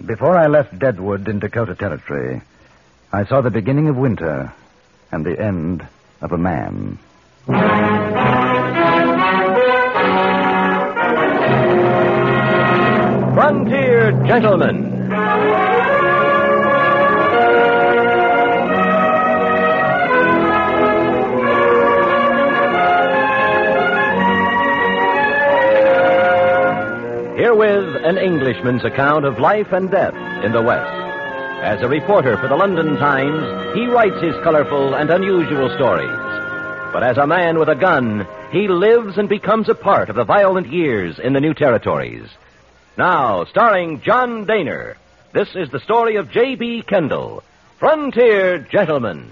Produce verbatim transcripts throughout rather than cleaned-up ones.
Before I left Deadwood in Dakota Territory, I saw the beginning of winter and the end of a man. Frontier Gentlemen. Herewith an Englishman's account of life and death in the West. As a reporter for the London Times, he writes his colorful and unusual stories. But as a man with a gun, he lives and becomes a part of the violent years in the new territories. Now, starring John Dehner, this is the story of J B. Kendall, Frontier Gentlemen.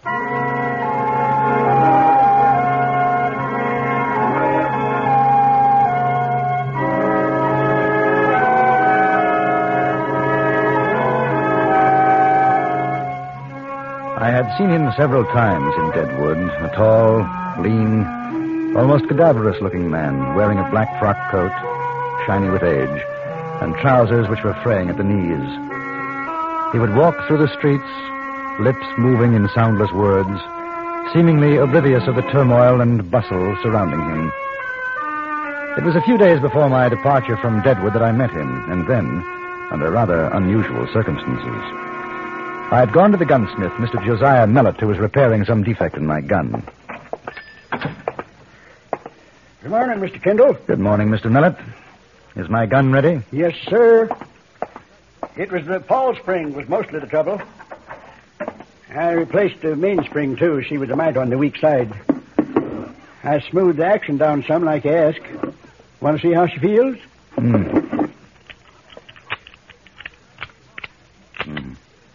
I had seen him several times in Deadwood, a tall, lean, almost cadaverous-looking man, wearing a black frock coat, shiny with age, and trousers which were fraying at the knees. He would walk through the streets, lips moving in soundless words, seemingly oblivious of the turmoil and bustle surrounding him. It was a few days before my departure from Deadwood that I met him, and then, under rather unusual circumstances. I had gone to the gunsmith, Mister Josiah Mellett, who was repairing some defect in my gun. Good morning, Mister Kendall. Good morning, Mister Mellett. Is my gun ready? Yes, sir. It was the pawl spring was mostly the trouble. I replaced the mainspring, too. She was a mite on the weak side. I smoothed the action down some like you asked. Want to see how she feels? Hmm. Hmm.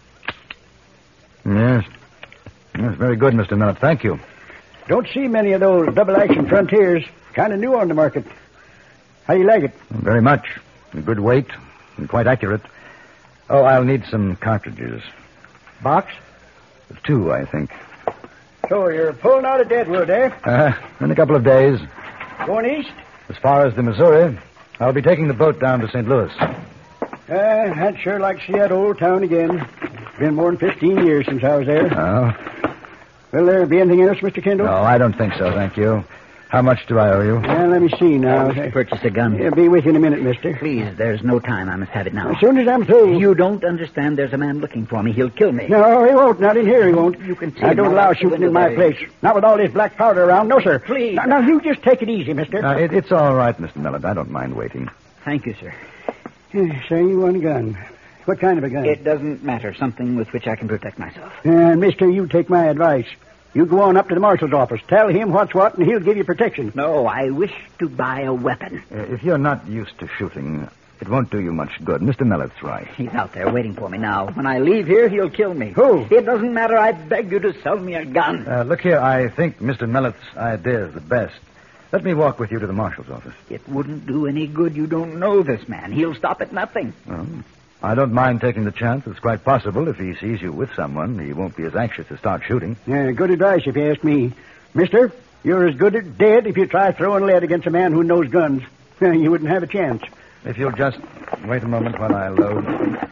Yes. Yes, very good, Mister Mellett. Thank you. Don't see many of those double-action Frontiers. Kind of new on the market. How do you like it? Very much. Good weight and quite accurate. Oh, I'll need some cartridges. Box? Two, I think. So you're pulling out of Deadwood, eh? Uh, in a couple of days. Going east? As far as the Missouri. I'll be taking the boat down to Saint Louis. Uh, I'd sure like to see that old town again. Been more than fifteen years since I was there. Oh? Will there be anything else, Mister Kendall? No, I don't think so, thank you. How much do I owe you? Well, let me see now. I wish to purchase a gun. I'll be with you in a minute, mister. Please, there's no time. I must have it now. As soon as I'm through. You don't understand. There's a man looking for me. He'll kill me. No, he won't. Not in here, he won't. You can see I him don't right allow out the shooting in window my there. place. Not with all this black powder around. No, sir. Please. Now, now you just take it easy, mister. Uh, it, it's all right, Mister Mellett. I don't mind waiting. Thank you, sir. Say you want a gun. What kind of a gun? It doesn't matter. Something with which I can protect myself. Uh, mister, you take my advice. You go on up to the marshal's office. Tell him what's what, and he'll give you protection. No, I wish to buy a weapon. Uh, if you're not used to shooting, it won't do you much good. Mister Mellett's right. He's out there waiting for me now. When I leave here, he'll kill me. Who? It doesn't matter. I beg you to sell me a gun. Uh, look here, I think Mister Mellett's idea is the best. Let me walk with you to the marshal's office. It wouldn't do any good. You don't know this man. He'll stop at nothing. Well, I don't mind taking the chance. It's quite possible if he sees you with someone, he won't be as anxious to start shooting. Yeah, good advice if you ask me. Mister, you're as good as dead if you try throwing lead against a man who knows guns. You wouldn't have a chance. If you'll just wait a moment while I load.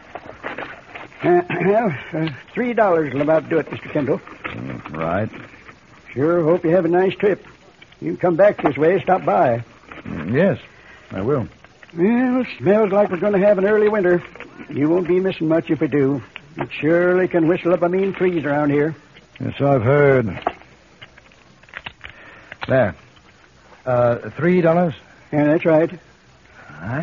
Uh, well, uh, three dollars will about do it, Mister Kendall. Mm, right. Sure hope you have a nice trip. You can come back this way, stop by. Mm, yes, I will. Well, smells like we're going to have an early winter. You won't be missing much if we do. It surely can whistle up a mean freeze around here. Yes, I've heard. There. Uh, three dollars? Yeah, that's right. All right.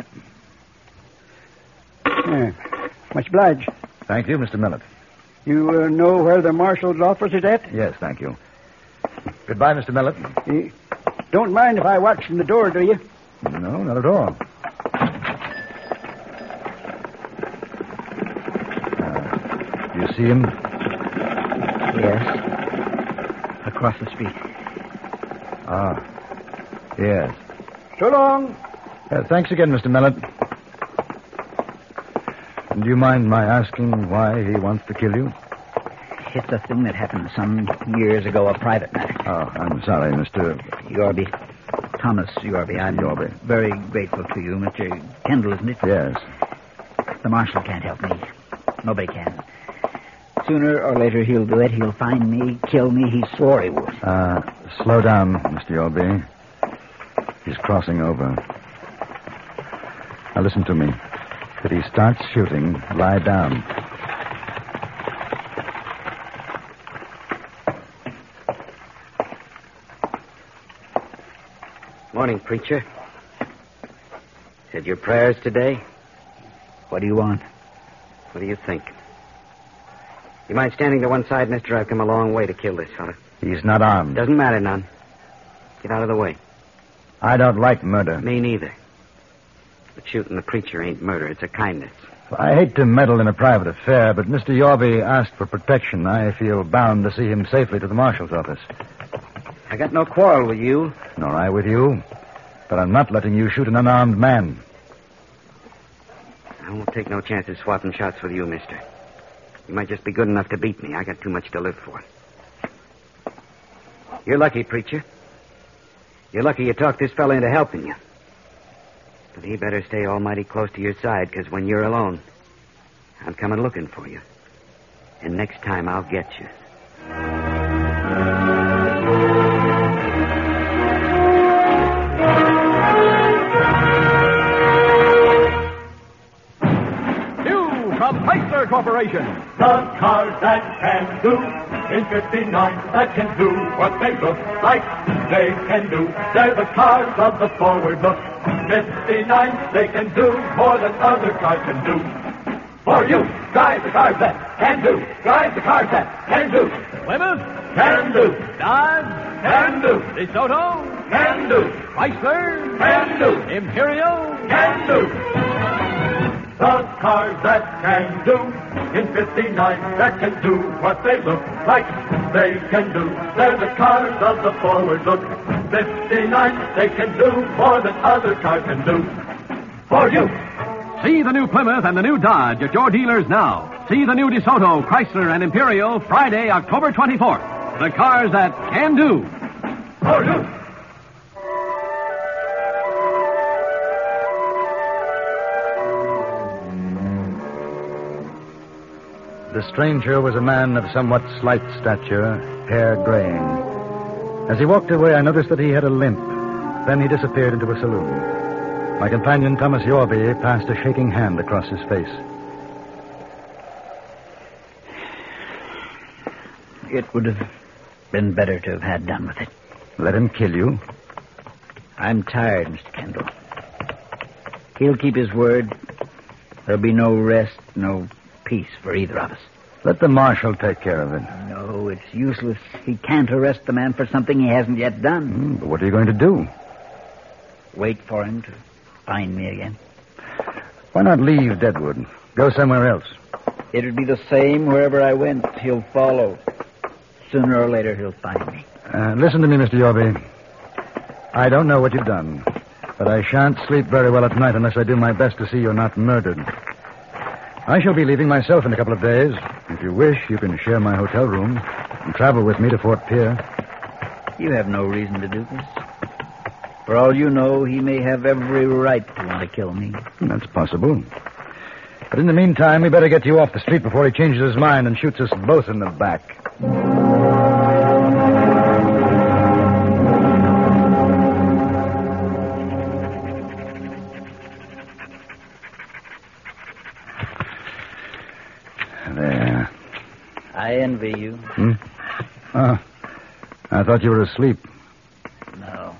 Yeah. Much obliged. Thank you, Mister Mellett. You uh, know where the marshal's office is at? Yes, thank you. Goodbye, Mister Mellett. You don't mind if I watch from the door, do you? No, not at all. Uh, do you see him? Yes. Across the street. Ah, yes. So long. Uh, thanks again, Mister Mellett. Do you mind my asking why he wants to kill you? It's a thing that happened some years ago, a private matter. Oh, I'm sorry, Mister Yorby. Thomas Yorby. I'm Yorby. very grateful to you, Mister Kendall, isn't it? Yes. The marshal can't help me. Nobody can. Sooner or later he'll do it. He'll find me, kill me. He swore he would. Uh, slow down, Mister Yorby. He's crossing over. Now listen to me. If he starts shooting, lie down. Morning, preacher. Said your prayers today? What do you want? What do you think? You mind standing to one side, mister? I've come a long way to kill this fella. He's not armed. Doesn't matter none. Get out of the way. I don't like murder. Me neither. But shooting the preacher ain't murder. It's a kindness. I hate to meddle in a private affair, but Mister Yorby asked for protection. I feel bound to see him safely to the marshal's office. I got no quarrel with you. Nor I with you. But I'm not letting you shoot an unarmed man. I won't take no chances swapping shots with you, mister. You might just be good enough to beat me. I got too much to live for. You're lucky, preacher. You're lucky you talked this fella into helping you. But he better stay almighty close to your side, because when you're alone, I'm coming looking for you. And next time I'll get you. From Chrysler Corporation. The cars that can do in fifty-nine that can do what they look like they can do. They're the cars of the forward look. fifty-nine, they can do more than other cars can do. For you, drive the cars that can do. Drive the cars that can do. Plymouth. Can do. Dodge. Can do. DeSoto. Can do. Chrysler. Can do. Imperial. Can do. The cars that can do in fifty-nine that can do what they look like they can do. They're the cars of the forward look. fifty-nine, they can do more than other cars can do. For you. See the new Plymouth and the new Dodge at your dealers now. See the new DeSoto, Chrysler, and Imperial Friday, October twenty-fourth. The cars that can do. For you. The stranger was a man of somewhat slight stature, hair graying. As he walked away, I noticed that he had a limp. Then he disappeared into a saloon. My companion, Thomas Yorby, passed a shaking hand across his face. It would have been better to have had done with it. Let him kill you? I'm tired, Mister Kendall. He'll keep his word. There'll be no rest, no peace for either of us. Let the marshal take care of it. No, it's useless. He can't arrest the man for something he hasn't yet done. Mm, but what are you going to do? Wait for him to find me again. Why not leave Deadwood? Go somewhere else. It'll be the same wherever I went. He'll follow. Sooner or later, he'll find me. Uh, listen to me, Mister Yorby. I don't know what you've done, but I shan't sleep very well at night unless I do my best to see you're not murdered. I shall be leaving myself in a couple of days. If you wish, you can share my hotel room and travel with me to Fort Pierre. You have no reason to do this. For all you know, he may have every right to want to kill me. That's possible. But in the meantime, we better get you off the street before he changes his mind and shoots us both in the back. There. I envy you. Hmm? Oh, I thought you were asleep. No.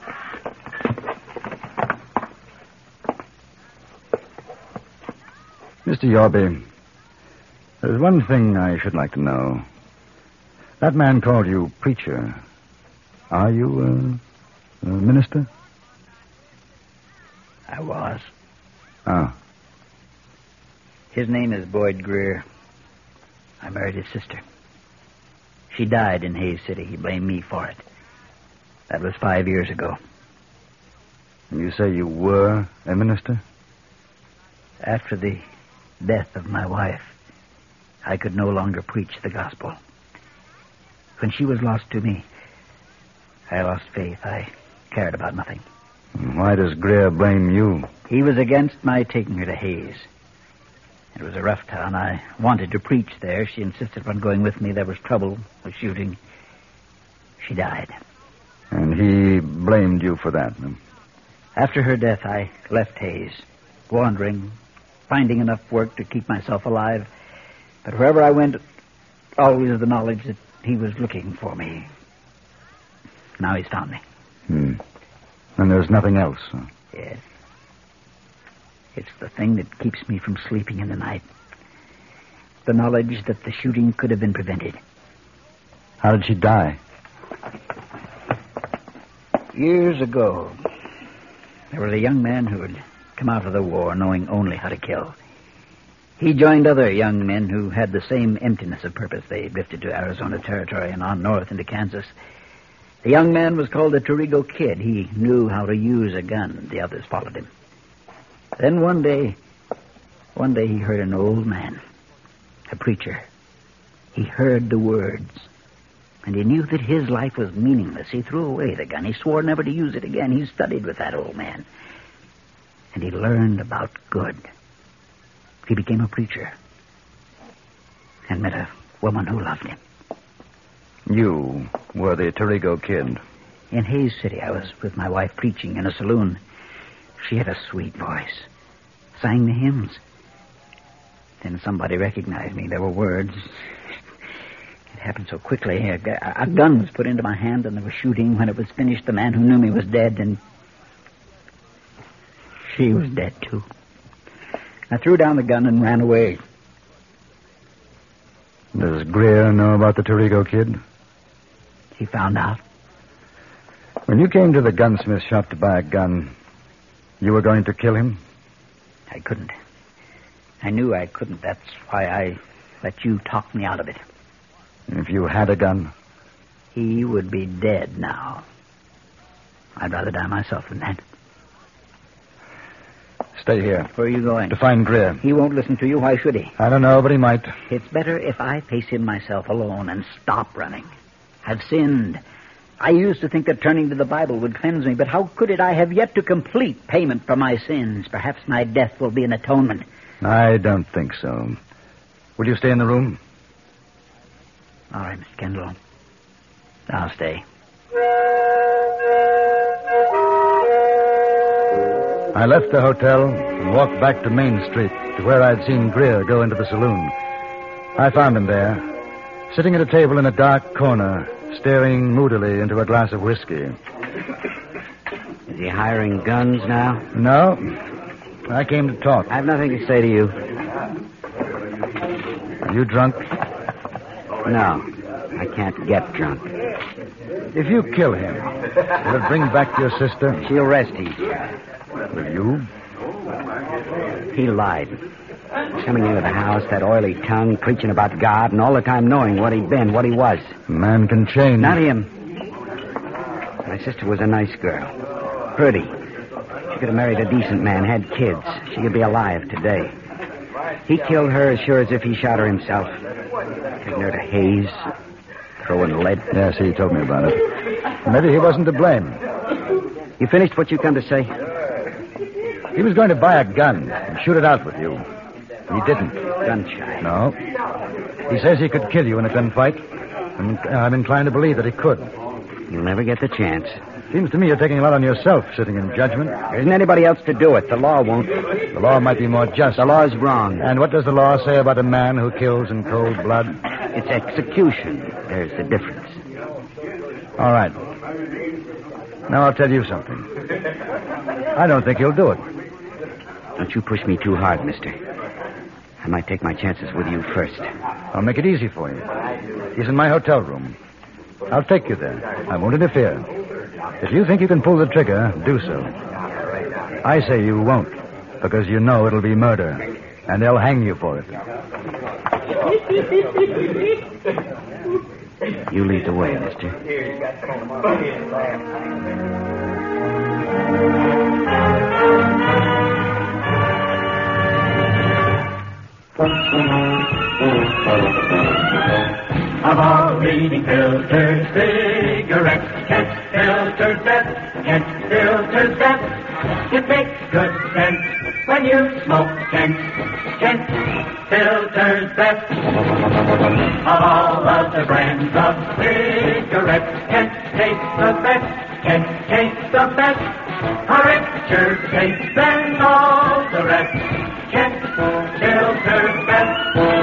Mister Yorby, there's one thing I should like to know. That man called you preacher. Are you uh, a minister? I was. Oh. His name is Boyd Greer. I married his sister. She died in Hays City. He blamed me for it. That was five years ago. And you say you were a minister? After the death of my wife, I could no longer preach the gospel. When she was lost to me, I lost faith. I cared about nothing. Why does Greer blame you? He was against my taking her to Hays. It was a rough town. I wanted to preach there. She insisted upon going with me. There was trouble, a shooting. She died. And he blamed you for that. Huh? After her death, I left Hayes, wandering, finding enough work to keep myself alive. But wherever I went, always the knowledge that he was looking for me. Now he's found me. Hmm. And there's nothing else. Huh? Yes. It's the thing that keeps me from sleeping in the night. The knowledge that the shooting could have been prevented. How did she die? Years ago, there was a young man who had come out of the war knowing only how to kill. He joined other young men who had the same emptiness of purpose. They drifted to Arizona Territory and on north into Kansas. The young man was called the Tirigo Kid. He knew how to use a gun. The others followed him. Then one day, one day he heard an old man, a preacher. He heard the words, and he knew that his life was meaningless. He threw away the gun. He swore never to use it again. He studied with that old man, and he learned about good. He became a preacher and met a woman who loved him. You were the Tirigo Kid. In Hayes City, I was with my wife preaching in a saloon. She had a sweet voice, sang the hymns. Then somebody recognized me. There were words. It happened so quickly. A, a gun was put into my hand, and there was shooting. When it was finished, the man who knew me was dead, and she was dead, too. I threw down the gun and ran away. Does Greer know about the Tirigo Kid? He found out. When you came to the gunsmith shop to buy a gun, you were going to kill him? I couldn't. I knew I couldn't. That's why I let you talk me out of it. If you had a gun? He would be dead now. I'd rather die myself than that. Stay here. Where are you going? To find Greer. He won't listen to you. Why should he? I don't know, but he might. It's better if I face him myself alone and stop running. I've sinned. I used to think that turning to the Bible would cleanse me, but how could it? I have yet to complete payment for my sins. Perhaps my death will be an atonement. I don't think so. Will you stay in the room? All right, Mister Kendall. I'll stay. I left the hotel and walked back to Main Street to where I'd seen Greer go into the saloon. I found him there, sitting at a table in a dark corner, staring moodily into a glass of whiskey. Is he hiring guns now? No. I came to talk. I have nothing to say to you. Are you drunk? No. I can't get drunk. If you kill him, will it bring back your sister? She'll rest easy. Will you? He lied. Coming into the house, that oily tongue, preaching about God, and all the time knowing what he'd been, what he was. A man can change. Not him. My sister was a nice girl. Pretty. She could have married a decent man, had kids. She could be alive today. He killed her as sure as if he shot her himself. Taking her to Hayes, throwing lead. Yes, he told me about it. Maybe he wasn't to blame. You finished what you come to say? He was going to buy a gun and shoot it out with you. He didn't. Gun-shy. No. He says he could kill you in a gunfight, and I'm inclined to believe that he could. You'll never get the chance. Seems to me you're taking a lot on yourself, sitting in judgment. There isn't anybody else to do it. The law won't. The law might be more just. The law's wrong. And what does the law say about a man who kills in cold blood? It's execution. There's the difference. All right. Now I'll tell you something. I don't think he'll do it. Don't you push me too hard, mister. I might take my chances with you first. I'll make it easy for you. He's in my hotel room. I'll take you there. I won't interfere. If you think you can pull the trigger, do so. I say you won't, because you know it'll be murder, and they'll hang you for it. You lead the way, mister. Of all reading filters, cigarettes can't filter death, can't filter death. It makes good sense When you smoke Kent, Kent filters best. Of all of the brands of cigarettes, Kent tastes the best. Kent tastes the best. A richer taste than all the rest. Kent filters best.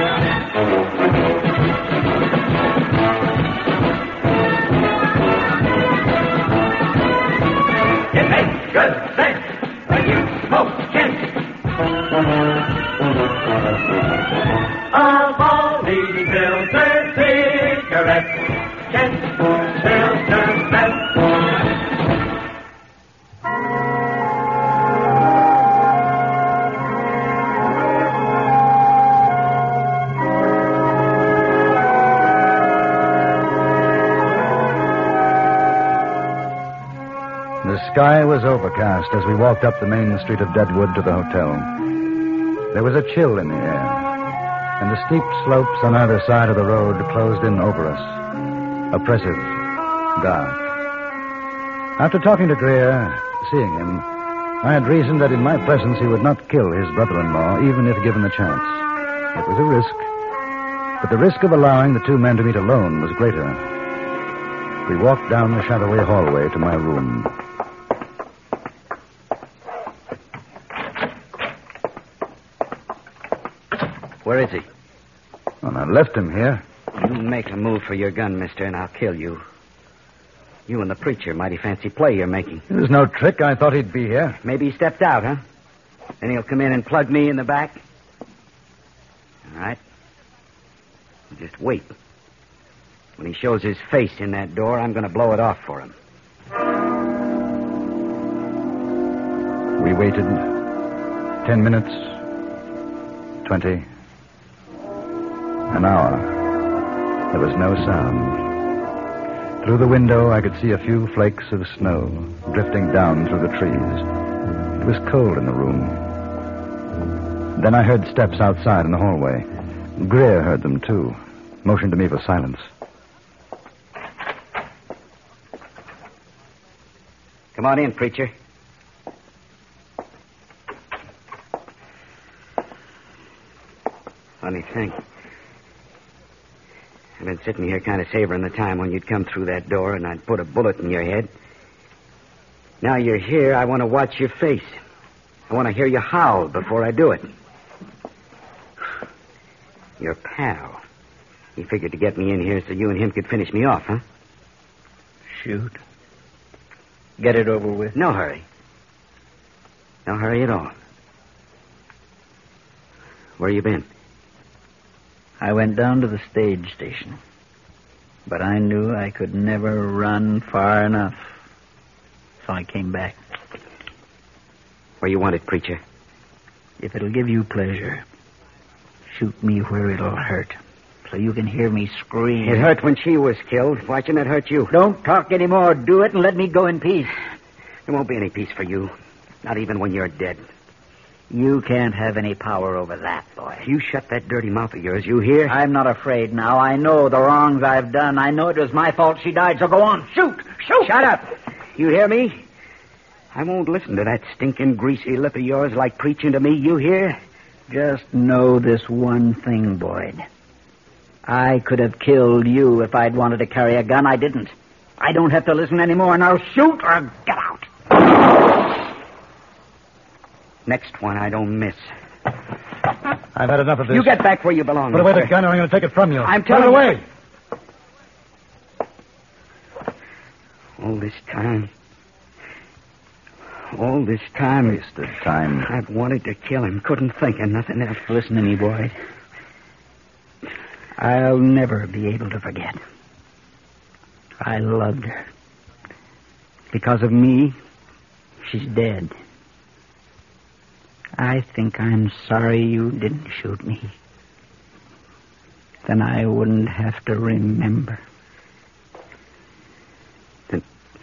It makes good sense when you smoke Kent. Of all leading filter cigarettes, Kent filters best. The sky was overcast as we walked up the main street of Deadwood to the hotel. There was a chill in the air, and the steep slopes on either side of the road closed in over us, oppressive, dark. After talking to Greer, seeing him, I had reasoned that in my presence he would not kill his brother-in-law, even if given the chance. It was a risk, but the risk of allowing the two men to meet alone was greater. We walked down the shadowy hallway to my room. Where is he? Well, I left him here. You make a move for your gun, mister, and I'll kill you. You and the preacher, mighty fancy play you're making. It was no trick. I thought he'd be here. Maybe he stepped out, huh? Then he'll come in and plug me in the back? All right. Just wait. When he shows his face in that door, I'm going to blow it off for him. We waited. Ten minutes. Twenty. An hour. There was no sound. Through the window, I could see a few flakes of snow drifting down through the trees. It was cold in the room. Then I heard steps outside in the hallway. Greer heard them, too. Motioned to me for silence. Come on in, preacher. Funny thing. I've been sitting here kind of savoring the time when you'd come through that door and I'd put a bullet in your head. Now you're here, I want to watch your face. I want to hear you howl before I do it. Your pal. He figured to get me in here so you and him could finish me off, huh? Shoot. Get it over with. No hurry. No hurry at all. Where you been? I went down to the stage station. But I knew I could never run far enough. So I came back. Where you wanted, preacher? If it'll give you pleasure, shoot me where it'll hurt. So you can hear me scream. It hurt when she was killed. Why shouldn't it hurt you? Don't talk anymore. Do it and let me go in peace. There won't be any peace for you. Not even when you're dead. You can't have any power over that, boy. You shut that dirty mouth of yours, you hear? I'm not afraid now. I know the wrongs I've done. I know it was my fault she died, so go on. Shoot! Shoot! Shut up! You hear me? I won't listen to that stinking greasy lip of yours like preaching to me, you hear? Just know this one thing, Boyd. I could have killed you if I'd wanted to carry a gun. I didn't. I don't have to listen anymore. Now shoot or get out. Next one I don't miss. I've had enough of this. You get back where you belong. Put away the mister. gun or I'm going to take it from you. I'm Put telling it away. You. All this time. All this time. Wasted time. I've wanted to kill him. Couldn't think of nothing else. Listen to me, Boyd. I'll never be able to forget. I loved her. Because of me, she's dead. I think I'm sorry you didn't shoot me. Then I wouldn't have to remember. Then,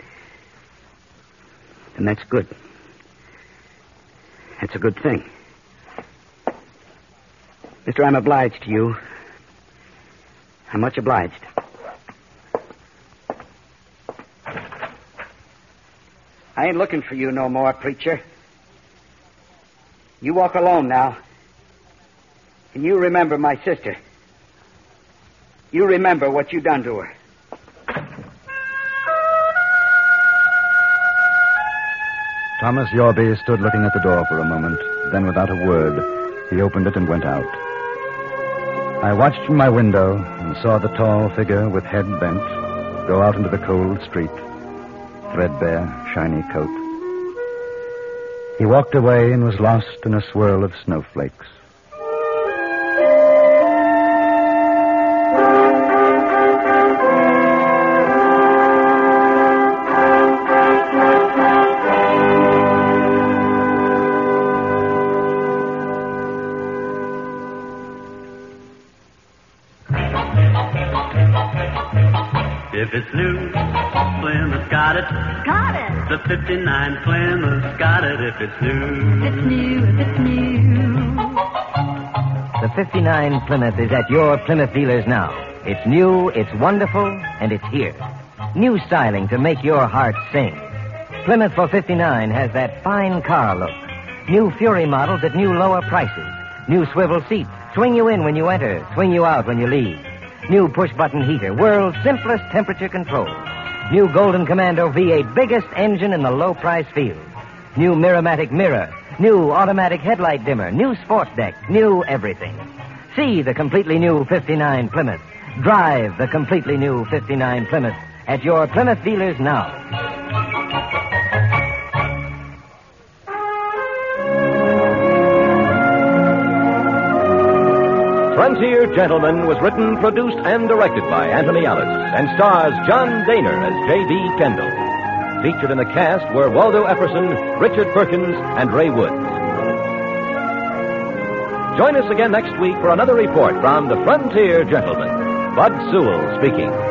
then that's good. That's a good thing. Mister, I'm obliged to you. I'm much obliged. I ain't looking for you no more, preacher. You walk alone now. And you remember my sister. You remember what you done to her. Thomas Yorby stood looking at the door for a moment. Then, without a word, he opened it and went out. I watched from my window and saw the tall figure with head bent go out into the cold street, threadbare, shiny coat. He walked away and was lost in a swirl of snowflakes. If it's new, Plymouth got it. Got it. The fifty-nine Plymouth got it. If it's new. If it's new, if it's new. The fifty-nine Plymouth is at your Plymouth dealers now. It's new, it's wonderful, and it's here. New styling to make your heart sing. Plymouth for fifty-nine has that fine car look. New Fury models at new lower prices. New swivel seats. Swing you in when you enter, swing you out when you leave. New push-button heater, world's simplest temperature control. New Golden Commando V eight, biggest engine in the low-price field. New Miramatic mirror, new automatic headlight dimmer, new sports deck, new everything. See the completely new fifty-nine Plymouth. Drive the completely new fifty-nine Plymouth at your Plymouth dealers now. Frontier Gentleman was written, produced, and directed by Anthony Alice and stars John Daner as J D. Kendall. Featured in the cast were Waldo Epperson, Richard Perkins, and Ray Woods. Join us again next week for another report from the Frontier Gentleman. Bud Sewell speaking.